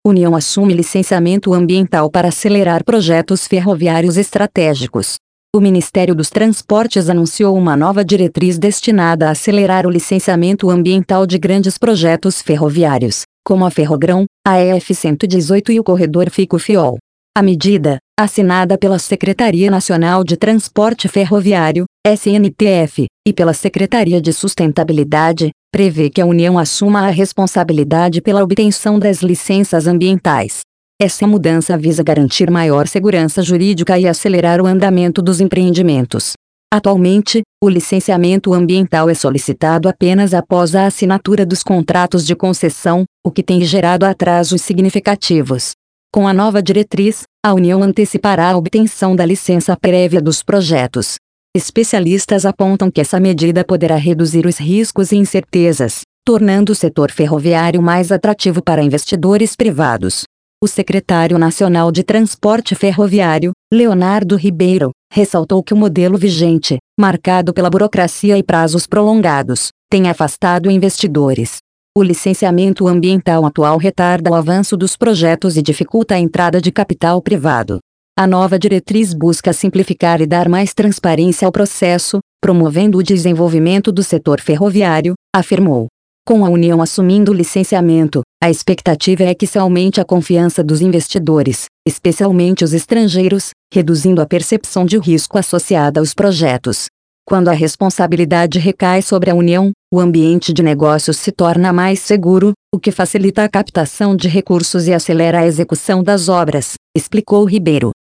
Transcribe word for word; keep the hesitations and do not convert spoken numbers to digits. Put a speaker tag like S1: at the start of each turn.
S1: União assume licenciamento ambiental para acelerar projetos ferroviários estratégicos. O Ministério dos Transportes anunciou uma nova diretriz destinada a acelerar o licenciamento ambiental de grandes projetos ferroviários, como a Ferrogrão, a E F cento e dezoito e o corredor Fico-Fiol. A medida, assinada pela Secretaria Nacional de Transporte Ferroviário, S N T F, e pela Secretaria de Sustentabilidade, prevê que a União assuma a responsabilidade pela obtenção das licenças ambientais. Essa mudança visa garantir maior segurança jurídica e acelerar o andamento dos empreendimentos. Atualmente, o licenciamento ambiental é solicitado apenas após a assinatura dos contratos de concessão, o que tem gerado atrasos significativos. Com a nova diretriz, a União antecipará a obtenção da licença prévia dos projetos. Especialistas apontam que essa medida poderá reduzir os riscos e incertezas, tornando o setor ferroviário mais atrativo para investidores privados. O secretário nacional de Transporte Ferroviário, Leonardo Ribeiro, ressaltou que o modelo vigente, marcado pela burocracia e prazos prolongados, tem afastado investidores. O licenciamento ambiental atual retarda o avanço dos projetos e dificulta a entrada de capital privado. A nova diretriz busca simplificar e dar mais transparência ao processo, promovendo o desenvolvimento do setor ferroviário, afirmou. Com a União assumindo o licenciamento, a expectativa é que se aumente a confiança dos investidores, especialmente os estrangeiros, reduzindo a percepção de risco associada aos projetos. Quando a responsabilidade recai sobre a União, o ambiente de negócios se torna mais seguro, o que facilita a captação de recursos e acelera a execução das obras, explicou Ribeiro.